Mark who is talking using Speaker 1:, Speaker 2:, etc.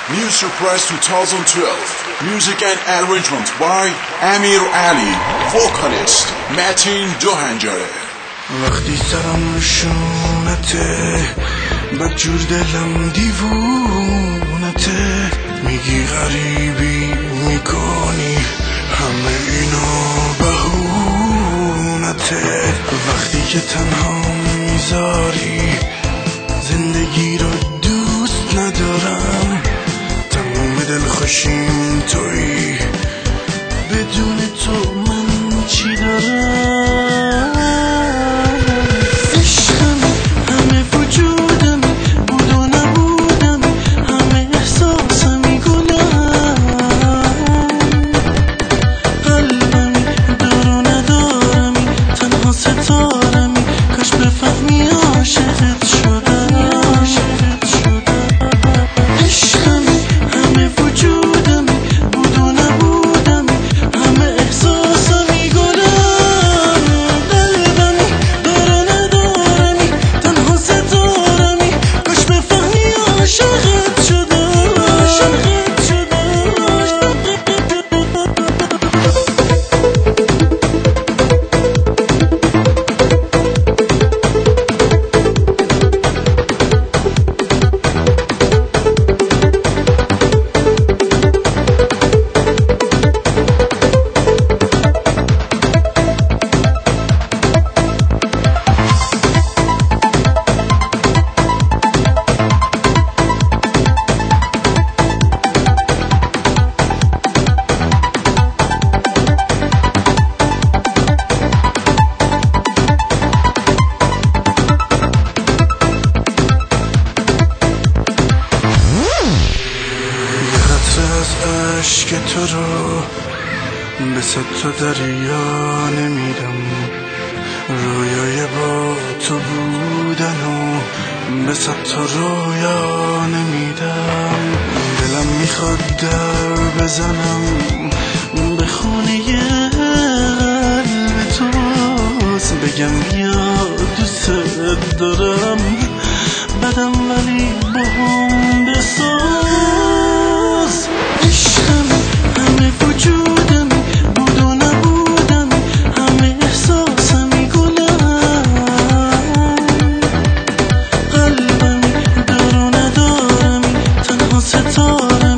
Speaker 1: New Surprise 2012. Music and arrangement by Amir Ali. Vocalist Matin Johangare.
Speaker 2: وقتی سرم نشونته بدجور دلم دیوونته میگی غریبی میکنی همه اینا بهونته وقتی که تنها میذاری زندگی رو دوست ندارم تموم دل خوشیم تویی بدون تو من چی دارم عشق تو رو به صد تا دریا نمیدم رویای با تو بودن و به صد تا رویا نمیدم دلم میخواد در بزنم به خونه قلب توست بگم بیا دوست دارم بدم ولی با هم بساز عشقم همه وجودم بود و نبودم همه احساسمی گلم قلبم دار و ندارم تنها ستاره